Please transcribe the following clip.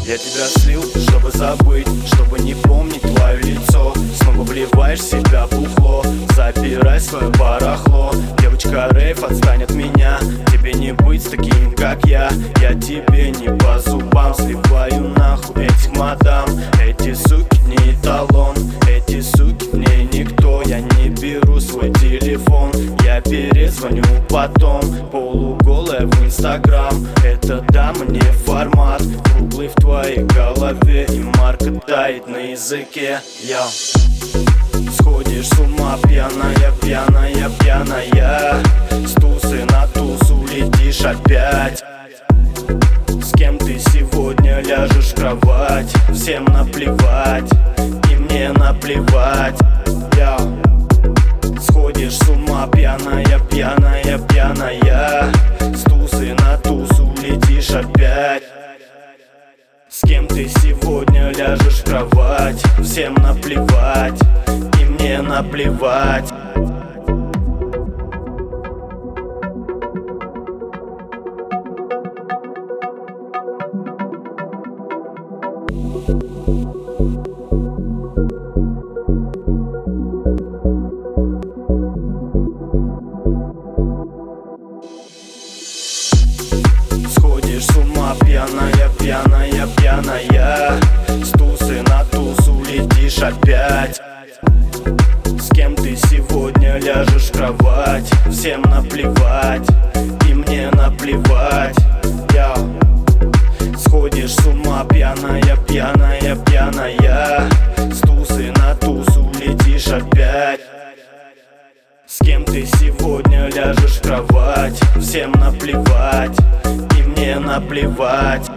Я тебя слил, чтобы забыть, чтобы не помнить твое лицо. Снова вливаешь в себя бухло, забирай свое барахло. Девочка рейв, отстань от меня, тебе не быть таким, как я. Я тебе не по зубам, сливаю нахуй этих мадам. Эти суки не эталон, эти суки мне никто. Я не беру свой телефон, я перезвоню потом. Полуголая в инстаграм, это дама не формат. Круглый в твоей голове и марка тает на языке. Я сходишь с ума, пьяная, пьяная, пьяная. С тусы на тусу летишь опять. С кем ты сегодня ляжешь в кровать? Всем наплевать, и мне наплевать. Я сходишь с ума, пьяная, пьяная, пьяная. С тусы на тусу летишь опять. С кем ты сегодня ляжешь в кровать? Всем наплевать, и мне наплевать. Сходишь с ума, пьяная, пьяная, пьяная. С тусы на тусу летишь опять. С кем ты сегодня ляжешь в кровать? Всем наплевать, и мне наплевать. Я сходишь с ума, пьяная, пьяная, пьяная. С тусы на тусу летишь опять. С кем ты сегодня ляжешь в кровать? Всем наплевать, и мне наплевать.